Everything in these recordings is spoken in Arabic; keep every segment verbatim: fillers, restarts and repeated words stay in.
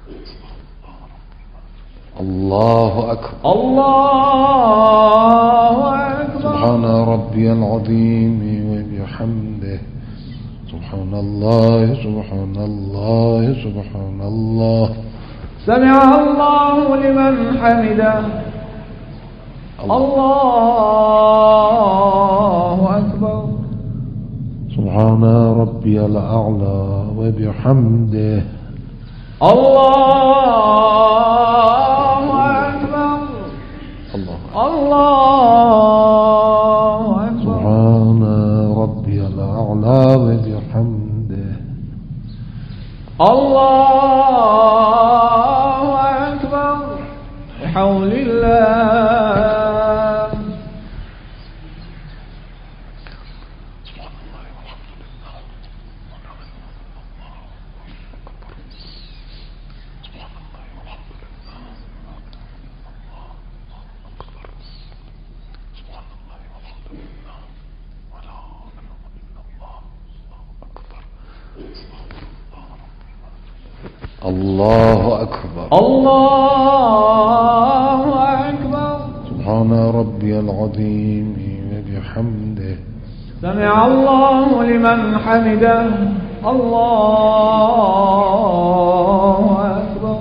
الله أكبر. الله أكبر. سبحان ربي العظيم وبحمده. سبحان الله سبحان الله سبحان الله. سمع الله لمن حمده. الله أكبر. سبحان ربي الأعلى وبحمده. الله أكبر. الله الله أكبر. سبحان ربي الأعلى وبحمده. الله أكبر. بحول الله. الله أكبر. الله أكبر. سبحان ربي العظيم وبحمده. سمع الله لمن حمده. الله أكبر.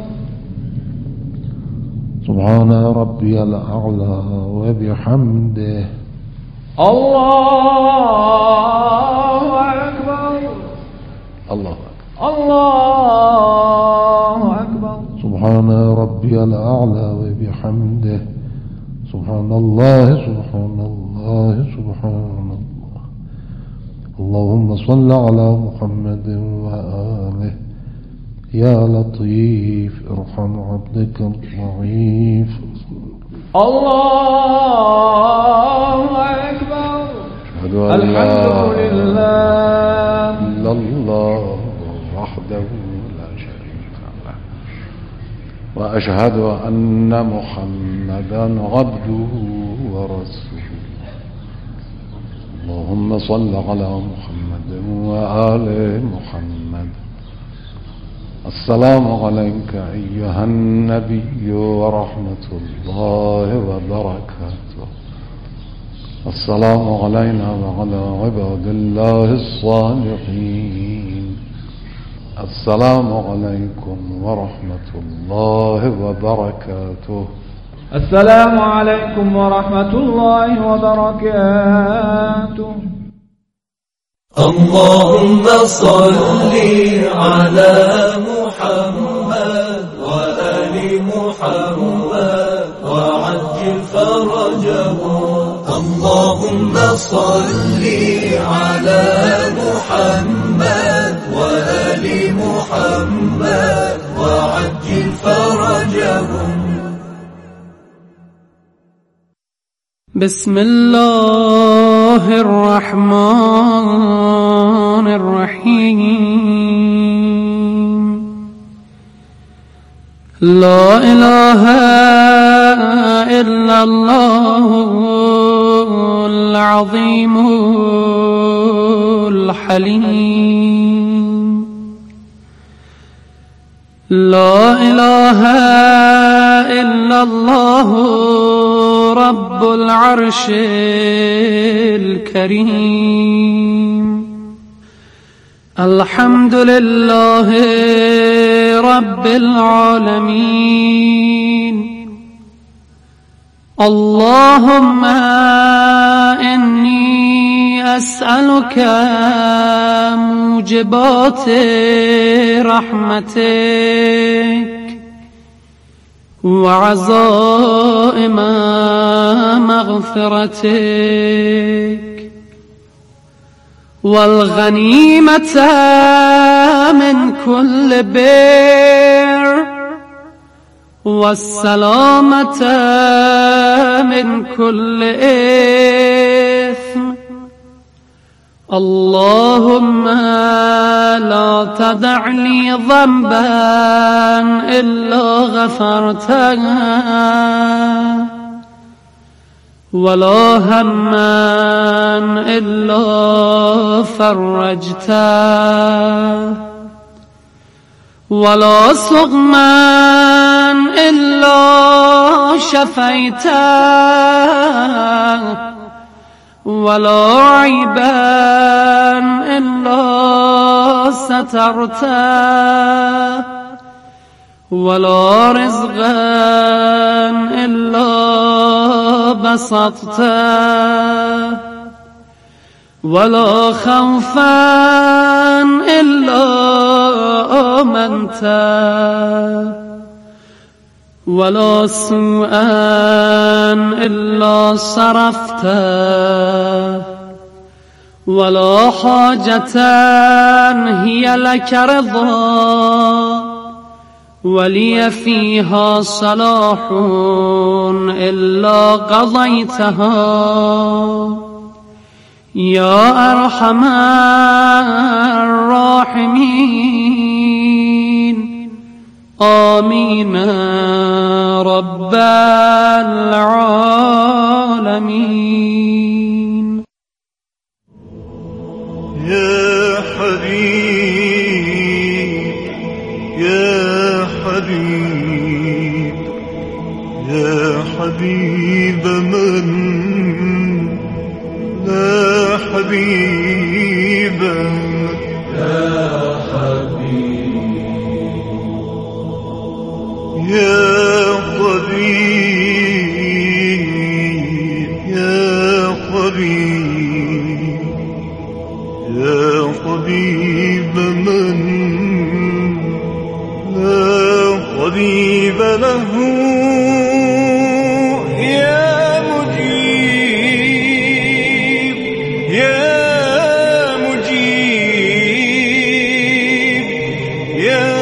سبحان ربي الأعلى وبحمده. الله أكبر. الله الله أكبر. سبحان ربي الأعلى وبحمده. سبحان الله سبحان الله سبحان الله. اللهم صل على محمد وآله. يا لطيف ارحم عبدك الضعيف. الله أكبر. الحمد لله إلا الله وحده لا شريك له وأشهد أن محمدا عبده ورسوله. اللهم صل على محمد وآل محمد. السلام عليك أيها النبي ورحمة الله وبركاته. السلام علينا وعلى عباد الله الصالحين. السلام عليكم ورحمة الله وبركاته. السلام عليكم ورحمة الله وبركاته. اللهم صل على محمد وآل محمد وعجل فرجهم. اللهم صل على محمد وآل محمد وعجل فرجهم. بسم الله الرحمن الرحيم. لا إله إلا الله العظيم الحليم. لا إله إلا الله رب العرش الكريم. الحمد لله رب العالمين. اللهم إني أسألك موجبات رحمتك وعزائم مغفرتك والغنيمة من كل بر والسلامة من كل إثم. اللهم لا تدع لي ذنبا إلا غفرته ولا هما إلا فرجته ولا سقما إلا شفيته ولا عيبا إلا سترته ولا رزقا إلا بسطته ولا خوفا إلا آمنته ولا سوءا إلا صرفته ولا حاجة هي لك رضا ولي فيها صلاح إلا قضيتها يا أرحم الراحمين آمين رب العالمين. يا حبيب يا حبيب يا حبيب من لا حبيب يا حبيب يا طبيب يا طبيب يا طبيب من لا طبيب له يا مجيب يا مجيب يا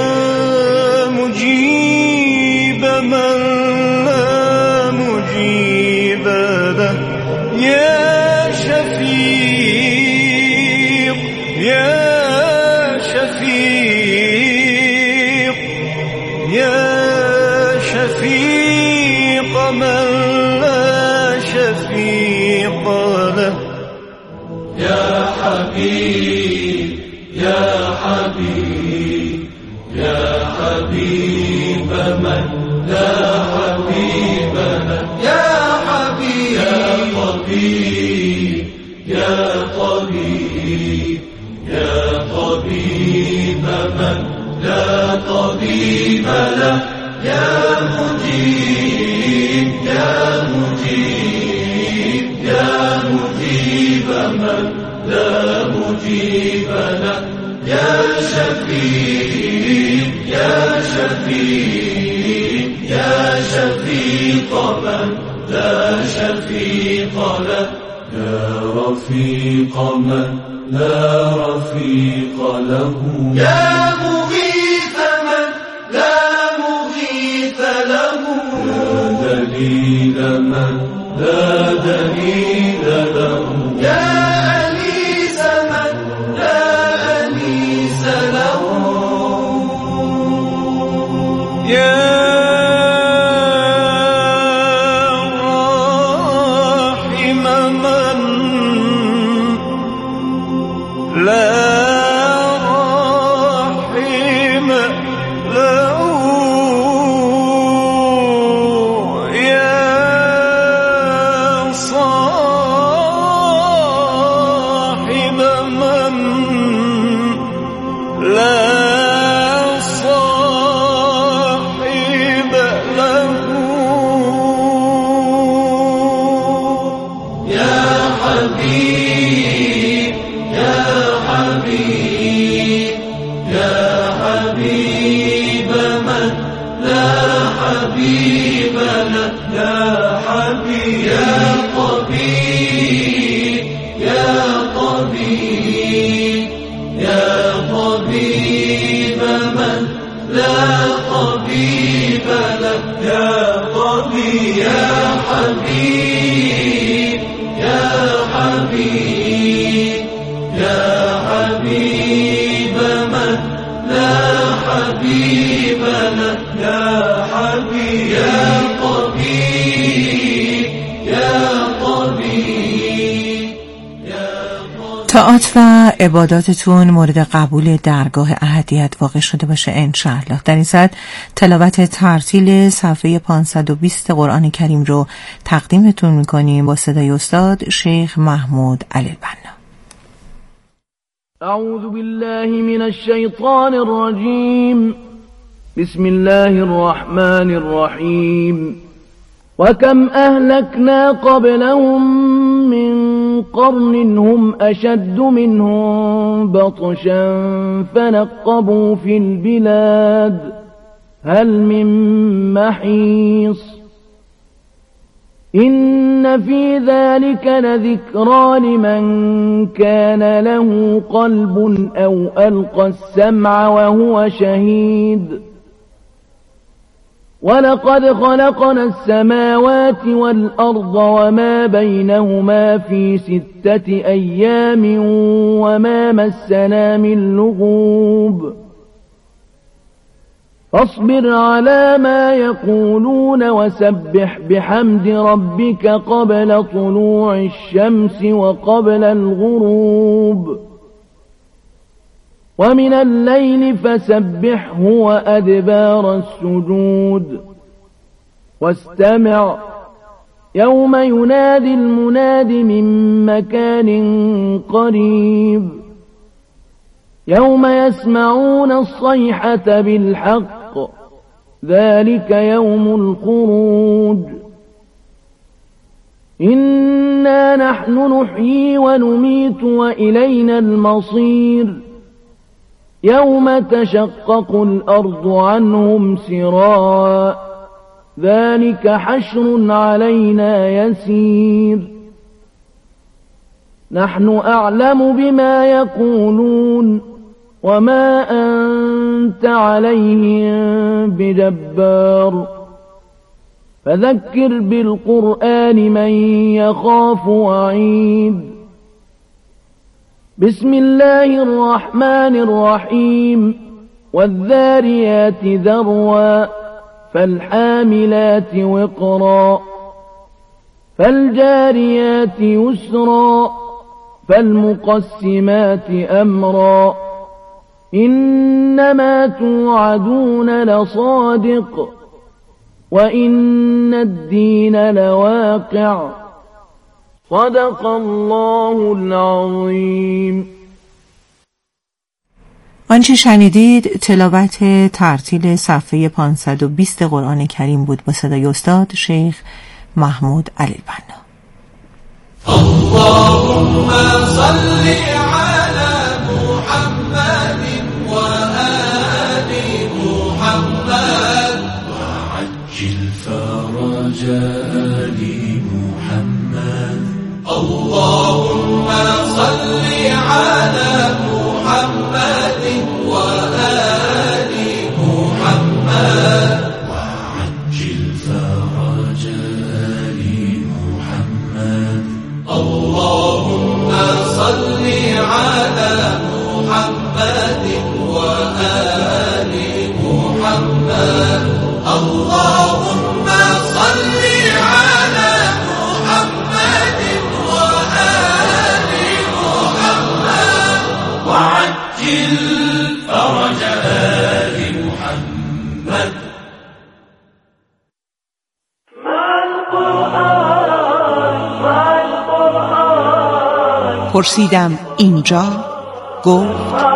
مجيب من لا مجيب له يا شفيق يا شفيق يا شفيق من لا شفيق له يا حبيب يا حبيب يا حبيب من لا حبيب له يا حبيب يا طبيب يا طبيب يا طبيب من لا طبيب له يا مجيب يا مجيب يا مجيب من لا مجيب له يا شفيق يا شفيق يا شفيق من لا شفيق له يا رفيق من لا رفيق له يا مغيث من لا مغيث له يا دليل من لا دليل له يا أنيس من لا أنيس له يا راحم من لا راحم له يا صاحب من لا صاحب له يا حبيب يا حبيب يا حبيب من لا حبيب له يا حبيب يا طبيب يا طبيب يا طبيب من لا طبيب له يا طبيب يا حبيب يا حبيب يا حبيب من لا حبيب له يا حبيب يا طبيب يا طبيب يا طبيب طاعات و عباداتتون مورد قبول درگاه احدیت واقع شده باشه انشاءالله. در این صورت تلاوت ترتیل صفحه پانصد و بیست قرآن کریم رو تقدیمتون میکنیم با صدای استاد شیخ محمود علی البنا. اعوذ بالله من الشیطان الرجیم. بسم الله الرحمن الرحیم. وكم أهلكنا قبلهم من قرن هم أشد منهم بطشا فنقبوا في البلاد هل من محيص إن في ذلك لذكرى لمن كان له قلب أو ألقى السمع وهو شهيد ولقد خلقنا السماوات والأرض وما بينهما في ستة أيام وما مسنا من لغوب فاصبر على ما يقولون وسبح بحمد ربك قبل طلوع الشمس وقبل الغروب ومن الليل فسبحه وأدبار السجود واستمع يوم ينادي المناد من مكان قريب يوم يسمعون الصيحة بالحق ذلك يوم الخروج إنا نحن نحيي ونميت وإلينا المصير يوم تشقق الأرض عنهم سراء ذلك حشر علينا يسير نحن أعلم بما يقولون وما أنت عليهم بجبار فذكر بالقرآن من يخاف وعيد بسم الله الرحمن الرحيم والذاريات ذروا فالحاملات وقرا فالجاريات يسرا فالمقسمات أمرا إنما توعدون لصادق وإن الدين لواقع صدق الله العظیم. آنچه شنیدید تلاوت ترتیل صفحه پانصد و بیست قرآن کریم بود با صدای استاد شیخ محمود علی البنا. اللهم صل على محمد وآل محمد وعجل فرج آل محمد. اللهم صل على محمد وآل محمد وعجل فرج آل محمد. اللهم صل على محمد وآل محمد. اللهم صل على محمد وآل محمد وعجل فرج آل محمد. پرسیدم اینجا گفت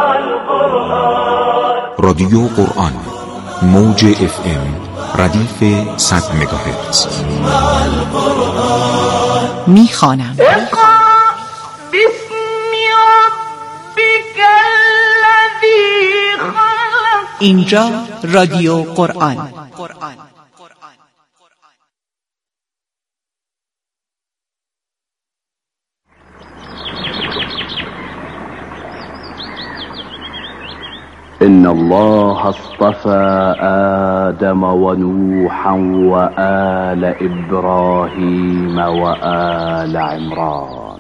رادیو قرآن موج اف ام ردیف صد مگاهرتز. میخوانم اقرأ باسم ربك الذی خلق. اینجا رادیو قرآن. إن الله اصطفى آدم ونوحا وآل إبراهيم وآل عمران.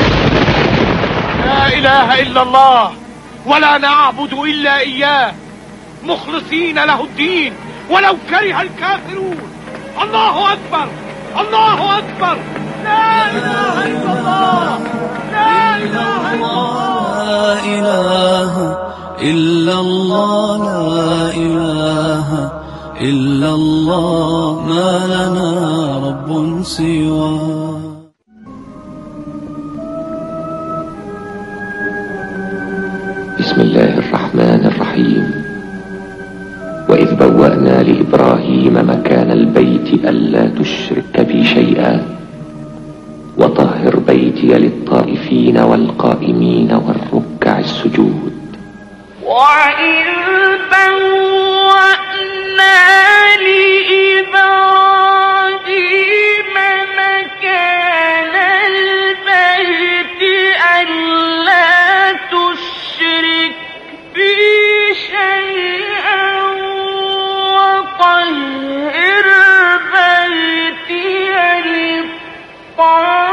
لا إله إلا الله ولا نعبد إلا إياه مخلصين له الدين ولو كره الكافرون. الله أكبر الله أكبر إلا الله لا إله إلا الله ما لنا رب سواه. بسم الله الرحمن الرحيم. وإذ بوأنا لإبراهيم مكان البيت ألا تشرك بي شيئا وطهر بيتي للطائفين والقائمين والركع السجود. وإذ بوأنا لإبراهيم مكان البيت ألا تشرك بي شيئا وطهر بيتي للطائفين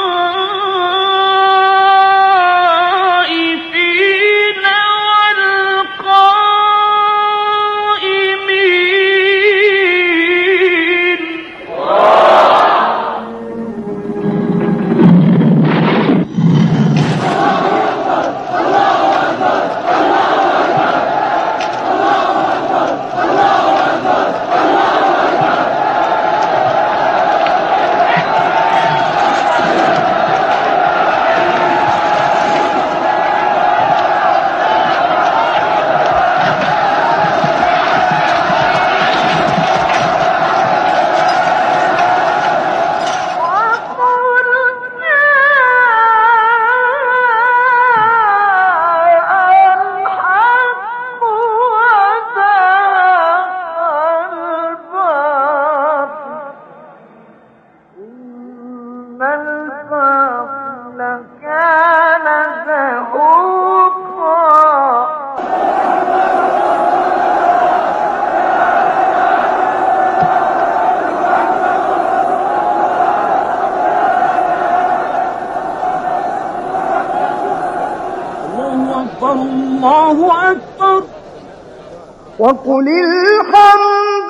الله أكبر. وقل الحمد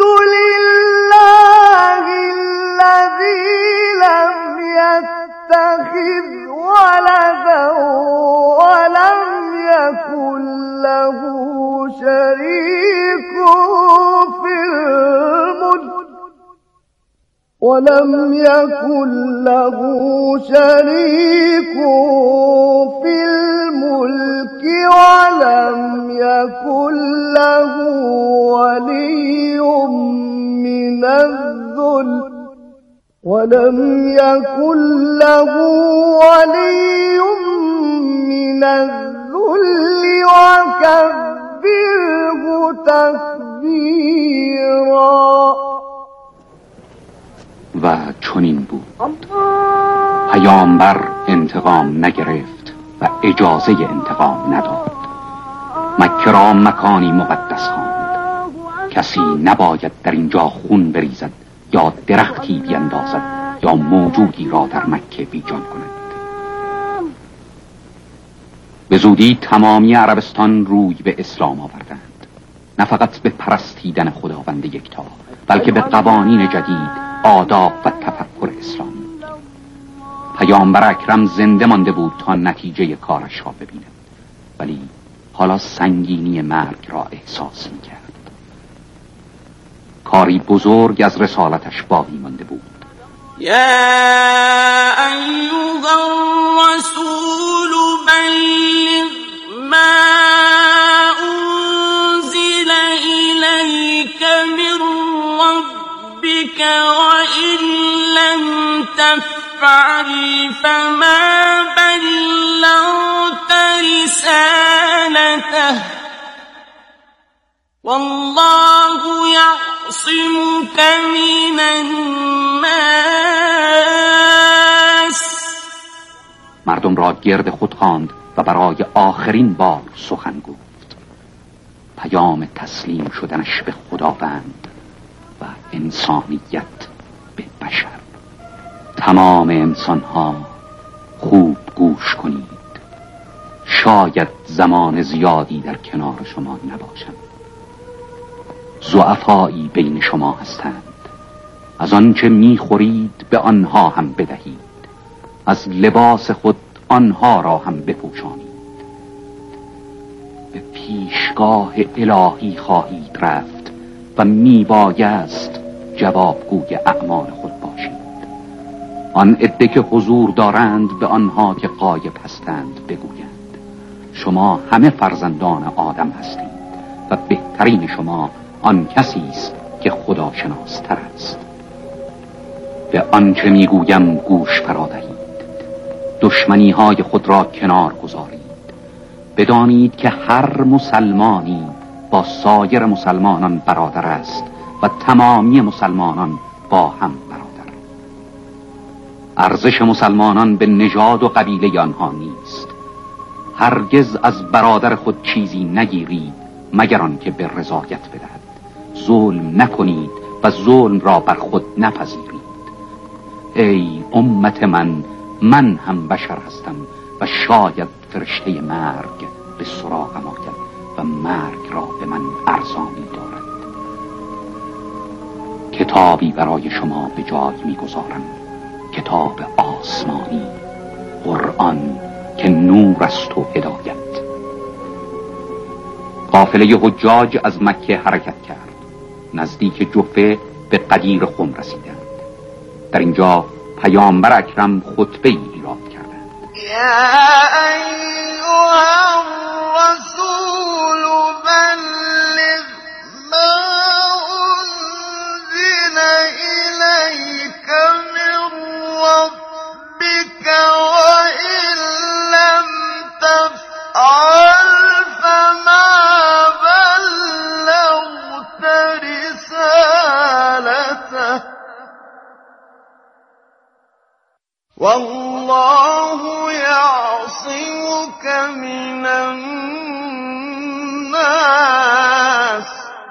لله الذي لم يتخذ ولدا ولم يكن له شريك في الملك ولم يكن له شريك في الملك ولم يكن له ولي من الذل ولم يكن له ولي من الذل وكبره تكبيرا. و چنین بود. پیامبر انتقام نگرفت و اجازه انتقام نداد. مکه را مکانی مقدس خواند. کسی نباید در اینجا خون بریزد یا درختی بیندازد یا موجودی را در مکه بیجان کند. به زودی تمامی عربستان روی به اسلام آوردند، نه فقط به پرستیدن خداوند یکتا، بلکه به قوانین جدید، آداب و تفکر اسلامی. پیامبر اکرم زنده مانده بود تا نتیجه کارش را ببیند، ولی حالا سنگینی مرگ را احساس می کرد. کاری بزرگ از رسالتش باقی مانده بود. یا ایها الرسول بلغ ما انزل الیک من ربک وإن لم تفعل فما بلغت رسالته والله يعصمك من الناس. مردم را گرد خود خواند و برای آخرین بار سخن گفت. پیام تسلیم شدنش به خداوند و انسانیت به بشر. تمام انسانها خوب گوش کنید. شاید زمان زیادی در کنار شما نباشند. ضعفایی بین شما هستند. از آنچه میخورید به آنها هم بدهید. از لباس خود آنها را هم بپوشانید. به پیشگاه الهی خواهید رفت و میبایست جوابگوی اعمال خود باشید. آن عده که حضور دارند به آنها که غایب هستند بگویند شما همه فرزندان آدم هستید و بهترین شما آن کسی است که خدا شناستر است. به آنچه میگویم گوش فرا دهید. دشمنی های خود را کنار گذارید. بدانید که هر مسلمانی با سایر مسلمانان برادر است و تمامی مسلمانان با هم برادر. ارزش مسلمانان به نژاد و قبیله آنها نیست. هرگز از برادر خود چیزی نگیرید مگر آنکه به رضایت بدهد. ظلم نکنید و ظلم را بر خود نپذیرید. ای امت من، من هم بشر هستم و شاید فرشته مرگ به سراغم آید و مرگ را به من ارزانی دارد. کتابی برای شما به جای میگذارم، کتاب آسمانی، قرآن که نور است و هدایت. قافله حجاج از مکه حرکت کرد. نزدیک جفه به قدیر خم رسیدند. در اینجا پیامبر اکرم خطبه ای ایراد کردند. یا ایها الرسول بلغ ما انزل الیک من ربک وان لم تفعل فما بلغت رسالته والله يعصمك من الناس.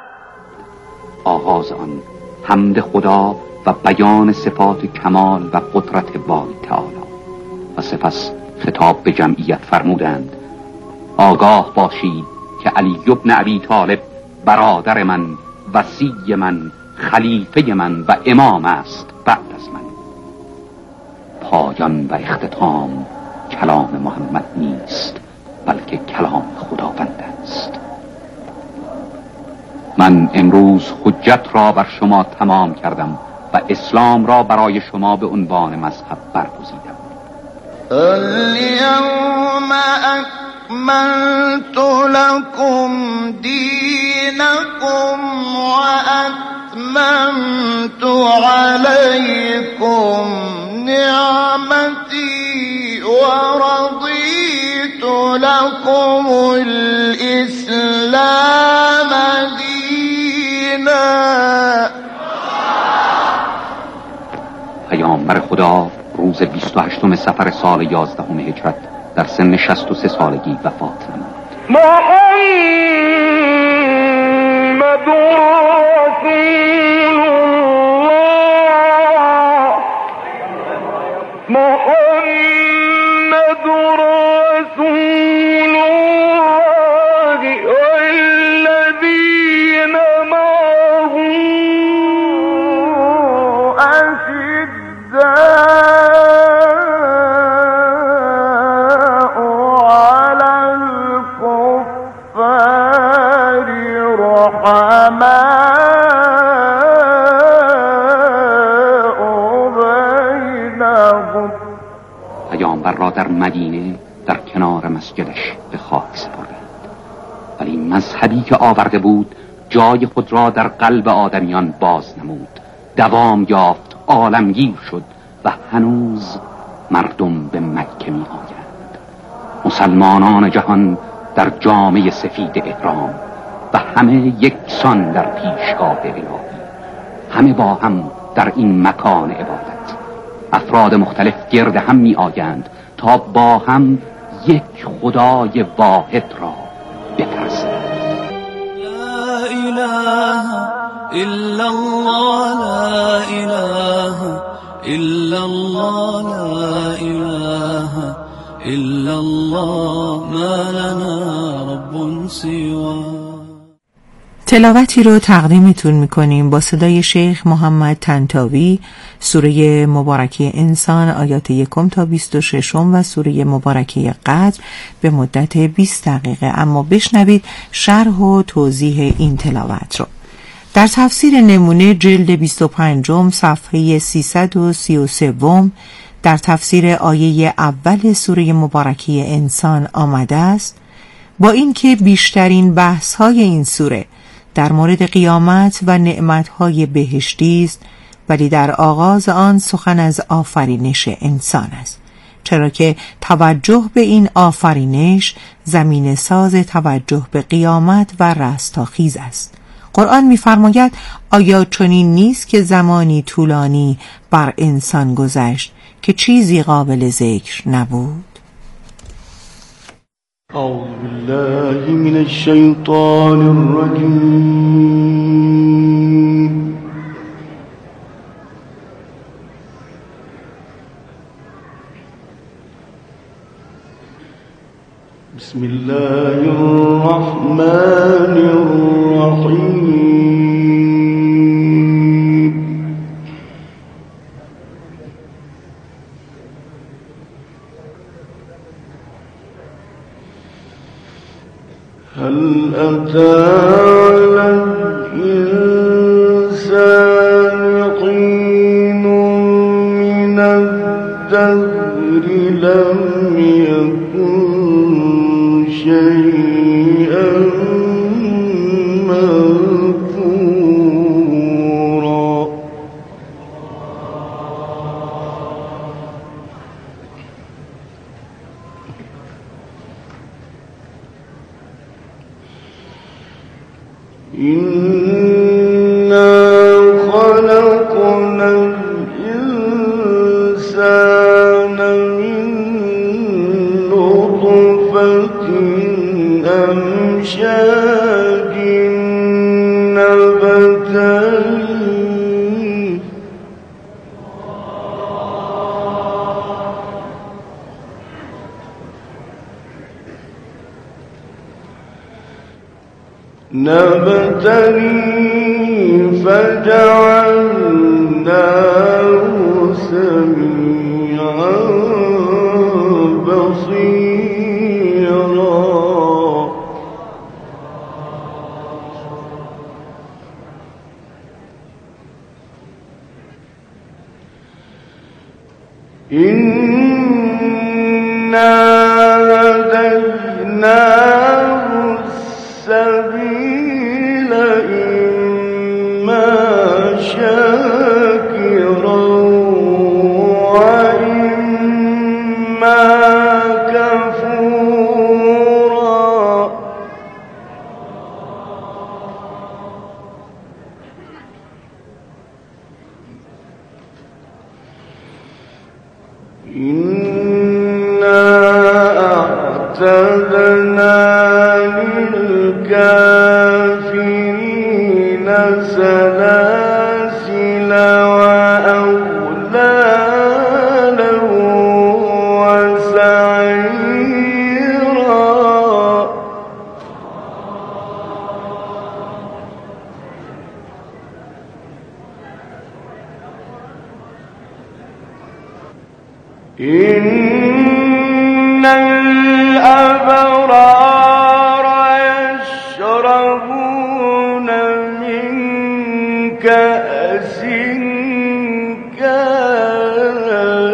آغاز آن حمد خدا و بیان صفات کمال و قدرت باری تعالی و سپس خطاب به جمعیت فرمودند آگاه باشید که علی بن ابی طالب برادر من، وصی من، خلیفه من و امام است بعد از من. پایان و اختتام کلام محمد نیست بلکه کلام خداوند است. من امروز حجت را بر شما تمام کردم و اسلام را برای شما به عنوان مذهب برگزیدم. اليوم اکملت لكم دینکم واتممت علیکم نعمتی ورضیت لكم الاسلام دینا. پیامبر خدا روز بیست و هشتم صفر سال یازدهم هجرت در سن شصت و سه سالگی وفات نمود. محمد رسول الله، محمد رسول الله والذين معه أشداء على الكفار رحماء بينهم. پیامبر را در مدینه در کنار مسجدش به خاک سپردند، ولی مذهبی که آورده بود جای خود را در قلب آدمیان باز نمود، دوام یافت، عالمگیر شد و هنوز مردم به مکه می آیند. مسلمانان جهان در جامعه سفید احرام و همه یکسان در پیشگاه الهی، همه با هم در این مکان عبادت. افراد مختلف گرد هم می آیند تا با هم یک خدای واحد را بپرستند. لا اله الا الله، لا اله الا الله، لا اله الا الله، ما لنا رب سواه. تلاوتی رو تقدیمتون میکنیم با صدای شیخ محمد طنطاوی، سوره مبارکه انسان آیات یکم تا بیست و ششم و سوره مبارکه قدر به مدت بیست دقیقه. اما بشنوید شرح و توضیح این تلاوت رو. در تفسیر نمونه جلد بیست و پنج صفحه سیصد و سی و سه در تفسیر آیه اول سوره مبارکه انسان آمده است: با اینکه بیشترین بحث‌های این سوره در مورد قیامت و نعمت‌های بهشتی است، ولی در آغاز آن سخن از آفرینش انسان است، چرا که توجه به این آفرینش زمین ساز توجه به قیامت و رستاخیز است. قرآن می‌فرماید آیا چنین نیست که زمانی طولانی بر انسان گذشت که چیزی قابل ذکر نبود؟ أعوذ بالله من الشيطان الرجيم. بسم الله الرحمن الرحيم. هل أتى على الإنسان حين من الدهر لم يكن شيئا مذكورا. إنا خلقنا الإنسان من نطفة أمشاج نبتليه نبتليه فجعلناه سميعا بصيرا. إنا هديناه السبيل إما شاكرا وإما كفورا. إنا أعتدنا للكافرين سلاسل وأغلالا وسعيرا. إن الأبرار يشربون من كأس كان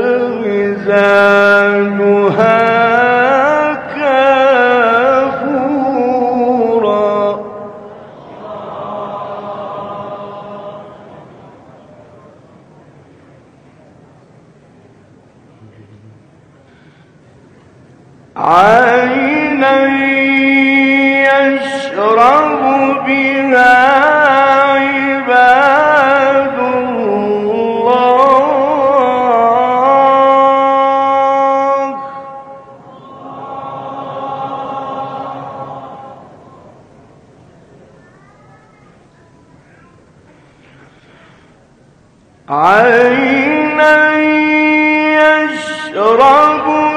مزاجها كافورا. عينا يشرب بها عباد الله. عينا يشرب